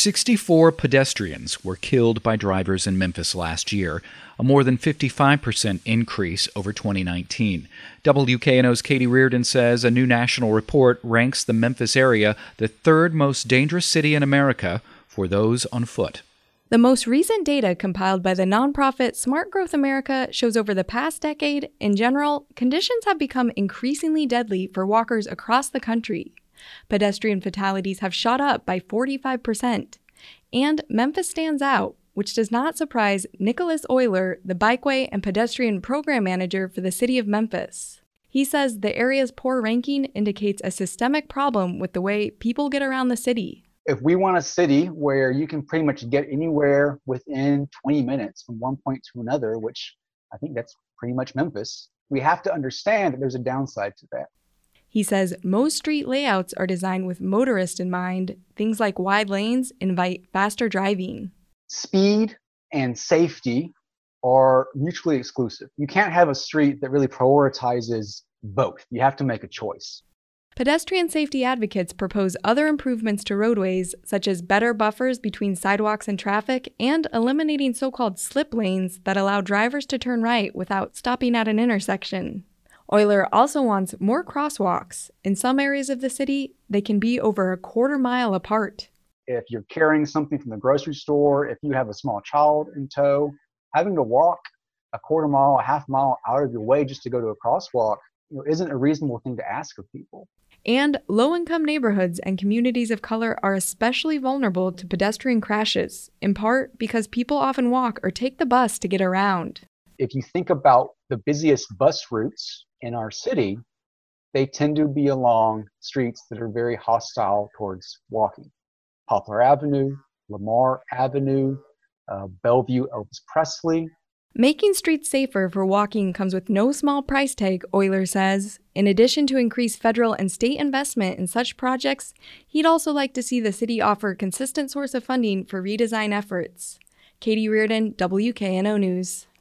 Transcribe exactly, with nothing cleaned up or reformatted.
sixty-four pedestrians were killed by drivers in Memphis last year, a more than fifty-five percent increase over twenty nineteen. W K N O's Katie Reardon says a new national report ranks the Memphis area the third most dangerous city in America for those on foot. The most recent data compiled by the nonprofit Smart Growth America shows over the past decade, in general, conditions have become increasingly deadly for walkers across the country. Pedestrian fatalities have shot up by forty-five percent. And Memphis stands out, which does not surprise Nicholas Euler, the Bikeway and Pedestrian Program Manager for the city of Memphis. He says the area's poor ranking indicates a systemic problem with the way people get around the city. If we want a city where you can pretty much get anywhere within twenty minutes from one point to another, which I think that's pretty much Memphis, we have to understand that there's a downside to that. He says most street layouts are designed with motorists in mind. Things like wide lanes invite faster driving. Speed and safety are mutually exclusive. You can't have a street that really prioritizes both. You have to make a choice. Pedestrian safety advocates propose other improvements to roadways, such as better buffers between sidewalks and traffic and eliminating so-called slip lanes that allow drivers to turn right without stopping at an intersection. Euler also wants more crosswalks. In some areas of the city, they can be over a quarter mile apart. If you're carrying something from the grocery store, if you have a small child in tow, having to walk a quarter mile, a half mile out of your way just to go to a crosswalk, you know, isn't a reasonable thing to ask of people. And low-income neighborhoods and communities of color are especially vulnerable to pedestrian crashes, in part because people often walk or take the bus to get around. If you think about the busiest bus routes in our city, they tend to be along streets that are very hostile towards walking. Poplar Avenue, Lamar Avenue, uh, Bellevue, Elvis Presley. Making streets safer for walking comes with no small price tag, Euler says. In addition to increased federal and state investment in such projects, he'd also like to see the city offer a consistent source of funding for redesign efforts. Katie Reardon, W K N O News.